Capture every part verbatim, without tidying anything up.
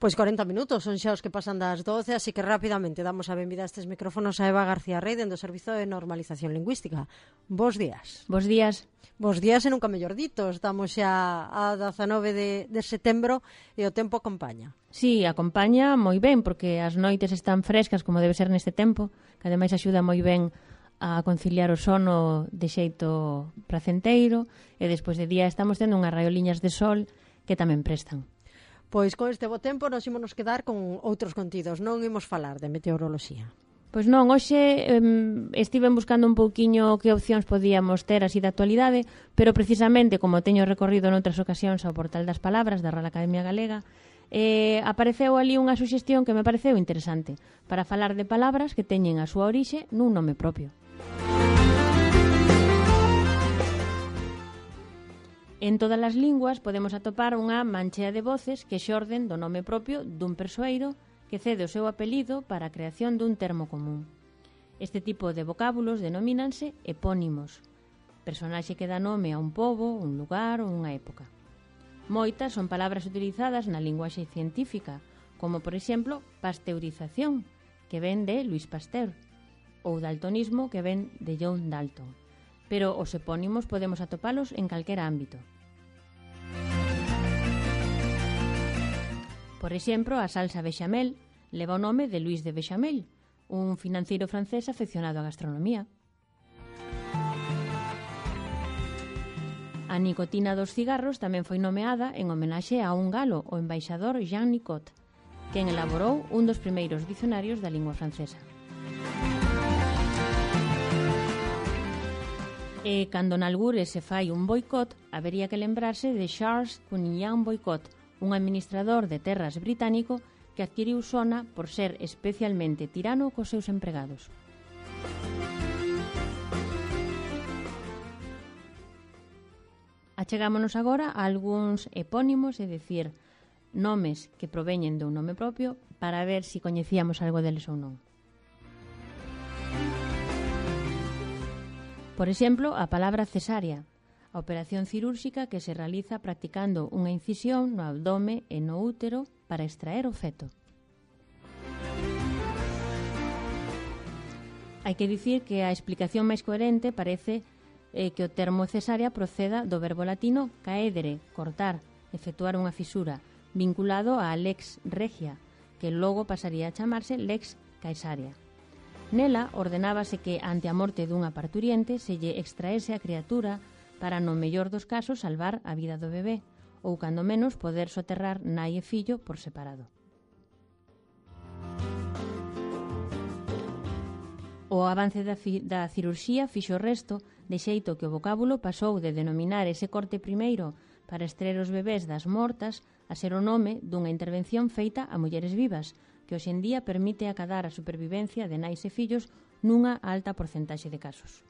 Pois corenta minutos, son xa os que pasan das doce, así que rapidamente damos a benvida a estes micrófonos a Eva García Rey dentro do Servizo de Normalización Lingüística. Bos días. Bos días. Bos días e nunca mellor dito. Estamos xa a dezanove de, de setembro e o tempo acompaña. Sí, acompaña moi ben, porque as noites están frescas, como debe ser neste tempo, que ademais axuda moi ben a conciliar o sono de xeito pracenteiro, e despois de día estamos tendo unhas raioliñas de sol que tamén prestan. Pois con este bo tempo nos ímonos quedar con outros contidos, non imos falar de meteoroloxía. Pois non, hoxe eh, estiven buscando un pouquiño que opcións podíamos ter así de actualidade, pero precisamente como teño recorrido noutras ocasións ao Portal das Palabras da Real Academia Galega, eh, apareceu ali unha suxestión que me pareceu interesante para falar de palabras que teñen a súa orixe nun nome propio. En todas as linguas podemos atopar unha manchea de voces que xorden do nome propio dun persoeiro que cede o seu apelido para a creación dun termo común. Este tipo de vocábulos denomínanse epónimos, personaxe que dá nome a un pobo, un lugar ou unha época. Moitas son palabras utilizadas na linguaxe científica, como por exemplo pasteurización, que ven de Louis Pasteur, ou daltonismo, que ven de John Dalton. Pero os epónimos podemos atopalos en calquera ámbito. Por exemplo, a salsa bechamel leva o nome de Louis de Bechamel, un financeiro francés afeccionado á gastronomía. A nicotina dos cigarros tamén foi nomeada en homenaxe a un galo, o embaixador Jean Nicot, quen elaborou un dos primeiros dicionarios da lingua francesa. E cando nalgures se fai un boicot, habería que lembrarse de Charles Cunningham Boycott, un administrador de terras británico que adquiriu sona por ser especialmente tirano cos seus empregados. Achegámonos agora a algúns epónimos, é dicir, nomes que proveñen dun nome propio, para ver se si coñecíamos algo deles ou non. Por exemplo, a palabra cesárea, a operación cirúrxica que se realiza practicando unha incisión no abdome e no útero para extraer o feto. Hai que dicir que a explicación máis coherente parece eh, que o termo cesárea proceda do verbo latino caedere, cortar, efectuar unha fisura, vinculado á lex regia, que logo pasaría a chamarse lex caesaria. Nela ordenábase que, ante a morte dunha parturiente, se lle extraese a criatura para, no mellor dos casos, salvar a vida do bebé, ou, cando menos, poder soterrar nai e fillo por separado. O avance da, fi- da cirurxía fixo o resto, de xeito que o vocábulo pasou de denominar ese corte primeiro para extraer os bebés das mortas a ser o nome dunha intervención feita a mulleres vivas, que hoxe en día permite acadar a supervivencia de nais e fillos nunha alta porcentaxe de casos.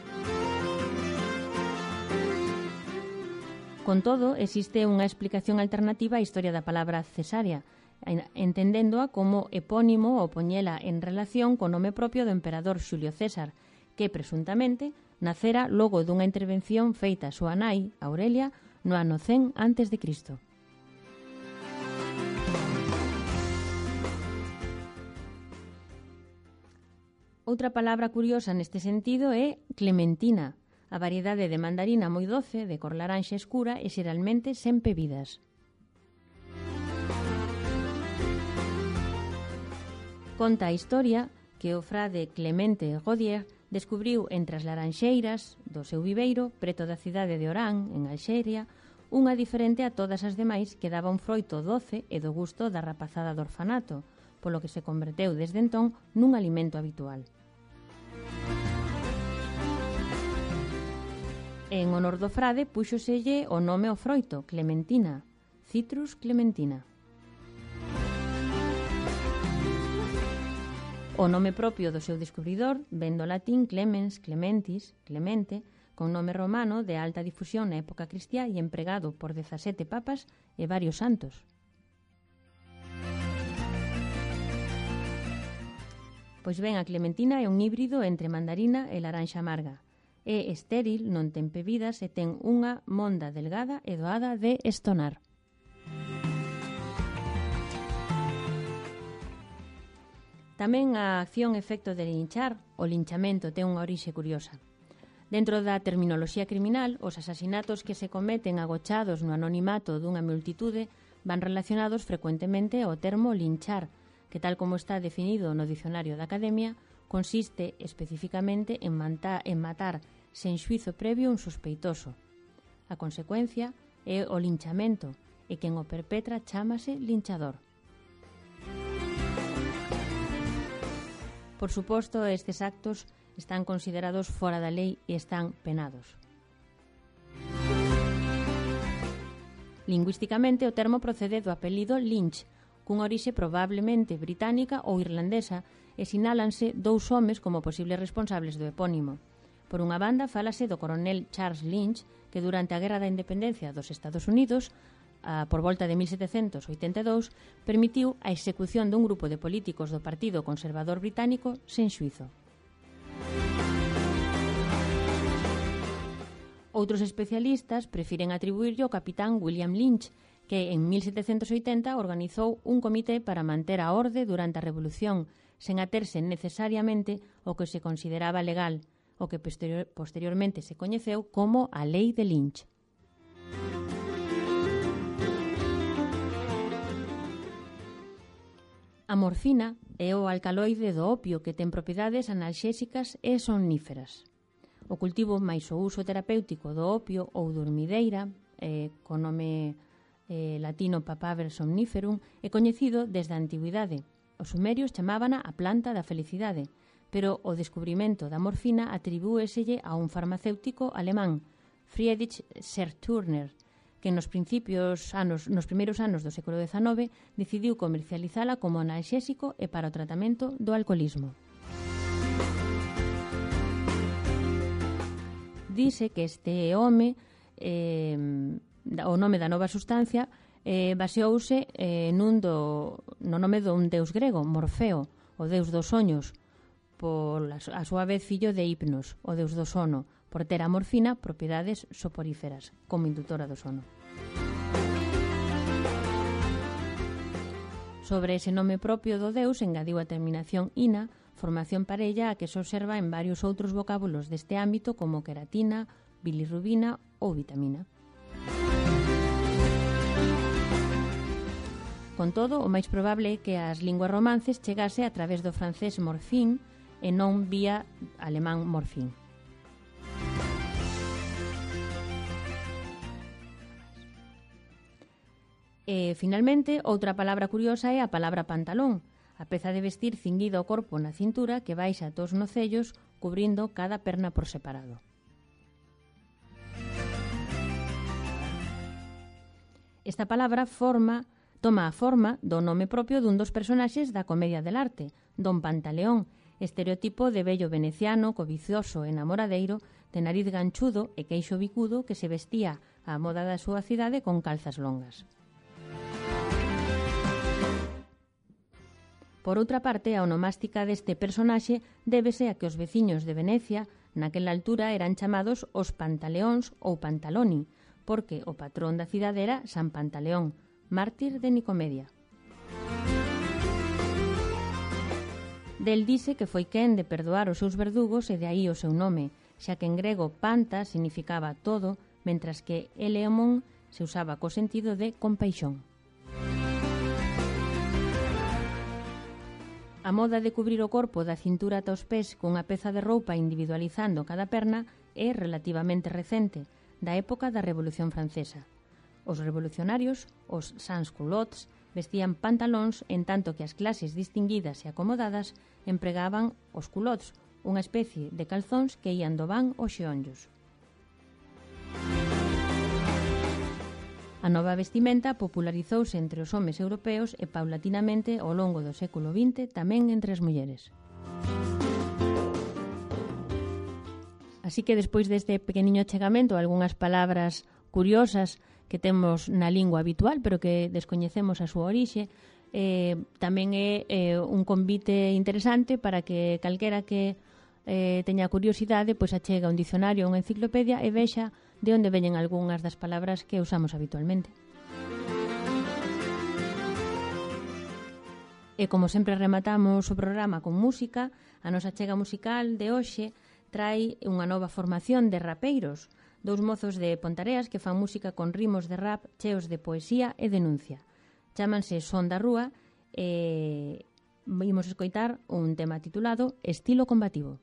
Con todo, existe unha explicación alternativa á historia da palabra cesárea, entendéndoa como epónimo ou poñela en relación co nome propio do emperador Xulio César, que, presuntamente, nacera logo dunha intervención feita a súa nai, Aurelia, no ano cen antes de Cristo. Outra palabra curiosa neste sentido é clementina, a variedade de mandarina moi doce, de cor laranxa escura e xeralmente sen pebidas. Conta a historia que o frade Clemente Godier descubriu entre as laranxeiras do seu viveiro, preto da cidade de Orán, en Alxeria, unha diferente a todas as demais que daba un froito doce e do gusto da rapazada do orfanato, polo que se converteu desde entón nun alimento habitual. En honor do frade púxoselle o nome ao froito, Clementina, Citrus clementina. O nome propio do seu descubridor ven do latín clemens, clementis, clemente, con nome romano de alta difusión na época cristiá e empregado por dezasete papas e varios santos. Pois ben, a clementina é un híbrido entre mandarina e laranxa amarga. É estéril, non ten pebidas e ten unha monda delgada e doada de estonar. Tamén a acción-efecto de linchar, o linchamento, ten unha orixe curiosa. Dentro da terminoloxía criminal, os asasinatos que se cometen agochados no anonimato dunha multitude van relacionados frecuentemente ao termo linchar, que tal como está definido no dicionario da Academia, consiste especificamente en, manta, en matar sen xuizo previo un sospeitoso. A consecuencia é o linchamento, e quen o perpetra chámase linchador. Por suposto, estes actos están considerados fora da lei e están penados. Lingüísticamente, o termo procede do apelido Lynch, cunha orixe probablemente británica ou irlandesa, e sinálanse dous homes como posibles responsables do epónimo. Por unha banda, fálase do coronel Charles Lynch, que durante a Guerra da Independencia dos Estados Unidos, a, por volta de mil setecentos oitenta e dous, permitiu a execución dun grupo de políticos do Partido Conservador Británico sen xuizo. Outros especialistas prefiren atribuirlle ao capitán William Lynch, que en mil setecentos oitenta organizou un comité para manter a orde durante a Revolución, sen aterse necesariamente o que se consideraba legal, o que posterior, posteriormente se coñeceu como a Lei de Lynch. A morfina é o alcaloide do opio que ten propiedades analxésicas e somníferas. O cultivo máis o uso terapéutico do opio ou dormideira, eh, co nome eh, latino Papaver somniferum, é coñecido desde a antigüidade. Os sumerios chamábana a planta da felicidade, pero o descubrimento da morfina atribúeselle a un farmacéutico alemán, Friedrich Serturner, que nos principios anos, nos primeiros anos do século dezanove decidiu comercializala como analxésico e para o tratamento do alcoholismo. Dice que este home, eh, o nome da nova sustancia, eh, baseouse eh, nun do, no nome dun deus grego, Morfeo, o deus dos soños, por a súa vez fillo de Hipnos, o deus do sono, por ter a morfina propiedades soporíferas, como indutora do sono. Sobre ese nome propio do deus engadiu a terminación ina, formación parella a que se observa en varios outros vocábulos deste ámbito como queratina, bilirrubina ou vitamina. Con todo, o máis probable é que as linguas romances chegase a través do francés morfín e non vía alemán morfín. E, finalmente, outra palabra curiosa é a palabra pantalón, a peza de vestir cinguida ao corpo na cintura que baixa ata os nocellos, cubrindo cada perna por separado. Esta palabra forma, toma a forma do nome propio dun dos personaxes da comedia del arte, Don Pantaleón, estereotipo de vello veneciano, cobicioso e namoradeiro, de nariz ganchudo e queixo bicudo que se vestía á moda da súa cidade con calzas longas. Por outra parte, a onomástica deste personaxe débese a que os veciños de Venecia naquela altura eran chamados os Pantaleóns ou Pantaloni, porque o patrón da cidade era San Pantaleón, mártir de Nicomedia. Del dice que foi quen de perdoar os seus verdugos e de aí o seu nome, xa que en grego panta significaba todo, mentras que eleomon se usaba co sentido de compaixón. A moda de cubrir o corpo da cintura ata os pés cunha peza de roupa individualizando cada perna é relativamente recente, da época da Revolución Francesa. Os revolucionarios, os sans-culottes, vestían pantalóns en tanto que as clases distinguidas e acomodadas empregaban os culottes, unha especie de calzóns que ían do van aos xeonllos. A nova vestimenta popularizouse entre os homes europeos e paulatinamente ao longo do século vinte tamén entre as mulleres. Así que despois deste pequeniño achegamento algunhas palabras curiosas que temos na lingua habitual pero que descoñecemos a súa orixe, eh, tamén é eh, un convite interesante para que calquera que eh, teña curiosidade pois achega un dicionario ou unha enciclopedia e vexa de onde veñen algunhas das palabras que usamos habitualmente. E como sempre rematamos o programa con música, a nosa chega musical de hoxe trae unha nova formación de rapeiros, dous mozos de Pontareas que fan música con ritmos de rap cheos de poesía e denuncia. Chámanse Son da Rúa e vimos escoitar un tema titulado Estilo Combativo.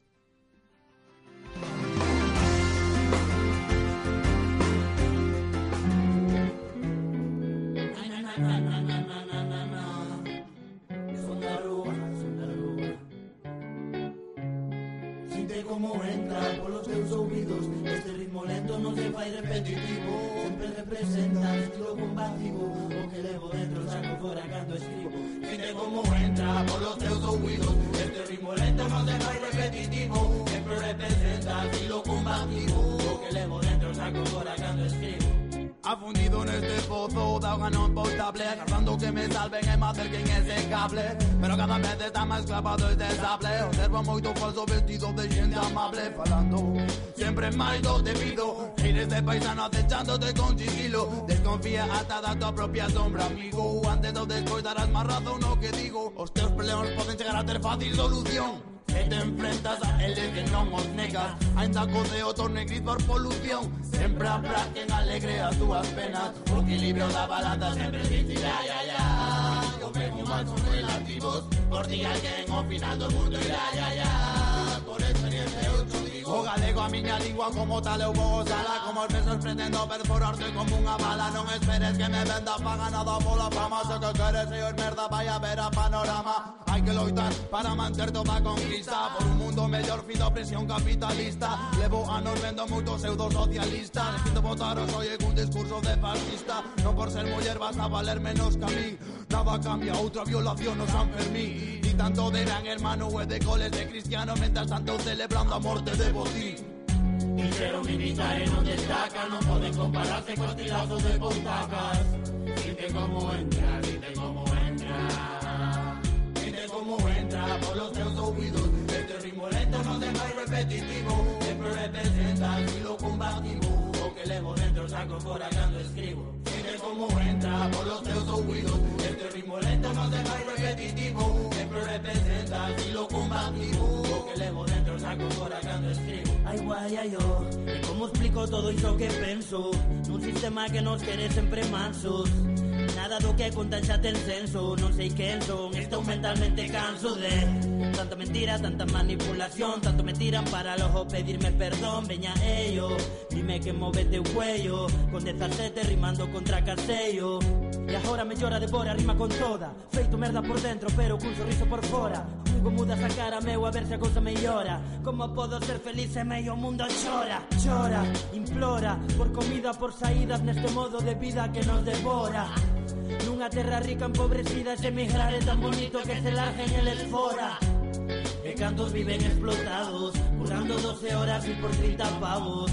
Como entra polos teus ouvidos, este ritmo lento non se fai repetitivo, sempre representa estilo combativo, o que levo dentro saco fora cando escribo. Sinte como entra polos teus ouvidos, este ritmo lento non se fai repetitivo, sempre representa estilo combativo, o que levo dentro saco fora cando escribo. Afundido neste pozo de auga non potable, agardando que me salven e me acerquen ese cable, pero cada vez está máis clavado este sable. Observo moito falso vestido de xente amable, falando sempre máis do debido. Eres de paisano acechándote con sigilo, desconfía ata da tua propia sombra, amigo. Antes ou despois darás máis razón no que digo. Os teus problemas poden chegar a ter fácil solución. Se te enfrentas a eles que non os negas, ainda codeo torne gris por polución. Sempre habrá quen alegre as túas penas, o equilibrio da balanza sempre existirá, ya, ya. Os ben humanos son relativos, por ti alguén ao final do mundo irá, ya, ya. Por experiencia eu te digo, o galego a miña lingua como tal eu vou gozala, como os versos pretendo perforarte como unha bala. Non esperes que me venda paga nada pola fama, se que queres ser merda vai a ver a panorama. Hai que loitar para manter toda a conquista, por un mundo mellor fin da opresión capitalista. Levo anos vendo moito pseudo socialista, desquito votar os oye cun discurso de fascista. Non por ser muller vas a valer menos que a mí, nada cambia, outra violación no San Fermín. Y tanto de gran hermano e de coles de cristiano, mentras tanto celebrando a morte de botín. Quixeron imitar e non destacan, non poden compararse con estilazos de pontacas. Dite como entra, dite como entra, dite como entra por los teus ouvidos. Este ritmo lento non se fai repetitivo, sempre representa estilo combativo, o que levo dentro saco fora cando escribo. Dite como entra por los teus ouvidos, este ritmo lento non se fai repetitivo, sempre representa estilo combativo, o que levo dentro saco fora cando escribo. Ai guai, ai oh, e como explico todo iso que penso nun sistema que nos quere sempre mansos. Nada do que contan xa ten senso, non sei quen son, estou mentalmente canso de tanta mentira, tanta manipulación, tanto me tiran para logo pedirme perdón. Veña ello, dime que move teu cuello, con dezasete rimando contra Casello. E agora me llora, devora, rima con toda, feito merda por dentro pero cun sorriso por fora. Como mudas a cara meu a ver se a cousa mellora, como podo ser feliz e meio mundo chora. Chora, implora, por comida, por saídas neste modo de vida que nos devora. Nunha terra rica empobrecida, ese emigrar é tan bonito que se larguen eles fora. E cantos viven explotados, currando doce horas y por treinta pavos.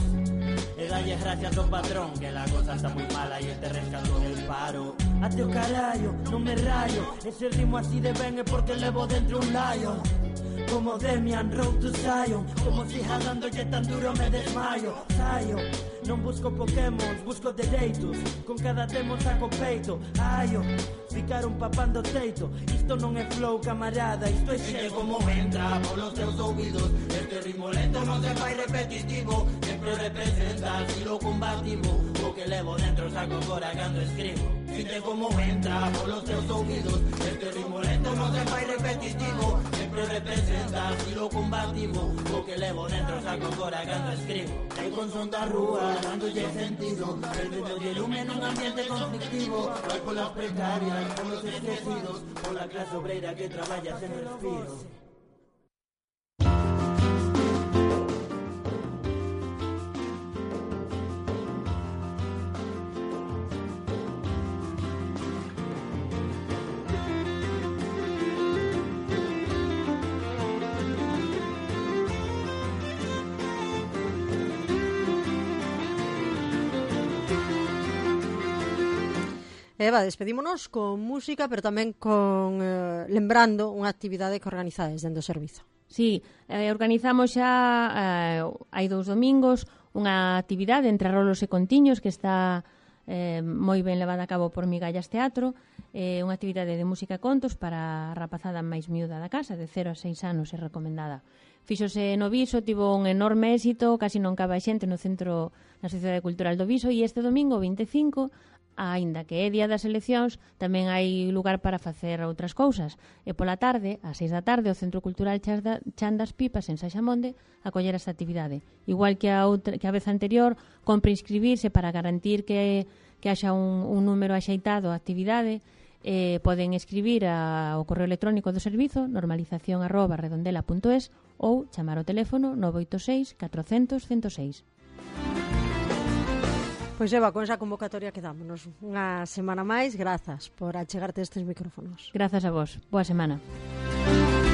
E dalle gracias ao patrón, que la cosa está muy mala y este rescató del paro. Ate o carallo, non me rayo, ese ritmo así de ben é porque levo dentro un lion. Como Demian, Road to Zion, como si jadándolle tan duro me desmayo. Zion, non busco Pokémon, busco dereitos, con cada demo saco peito. Aio, ficaron papando teito, isto non é flow camarada, isto é xeo. Como entra por los teus ouvidos, este ritmo lento non se fai repetitivo, sempre representa estilo combativo, o que levo dentro saco fora cando escribo. Sinte como entra por los teus ouvidos, este ritmo lento non se fai repetitivo, sempre representa estilo combativo, o que levo dentro saco fora cando escribo. Hai con son da rúa, dándolle sentido, perdido de lume nun ambiente conflictivo. Vai polas precarias, polos esquecidos, pola clase obreira que traballa sen respiro. Eva, despedímonos con música, pero tamén con eh, lembrando unha actividade que organizades dentro do servizo. Sí, eh, organizamos xa eh, hai dous domingos unha actividade entre Rolos e Contiños que está eh, moi ben levada a cabo por Migallas Teatro, eh, unha actividade de música e contos para a rapazada máis miúda da casa, de cero a seis anos, é recomendada. Fíxose no Viso, tivo un enorme éxito, casi non cabe xente no centro na Sociedade Cultural do Viso, e este domingo vinte e cinco, aínda que é día das eleccións, tamén hai lugar para facer outras cousas. E pola tarde, ás seis da tarde, o Centro Cultural Chan das Pipas, en Saxamonde, acoller esta actividade. Igual que a, outra, que a vez anterior, compre inscribirse para garantir que, que haxa un, un número axeitado a actividade. Eh, poden escribir ao correo electrónico do servizo normalización arroba redondela punto es ou chamar ao teléfono nove oito seis catrocentos cento seis. Pois Eva, con esa convocatoria quedámonos unha semana máis. Grazas por achegarte estes micrófonos. Grazas a vos. Boa semana.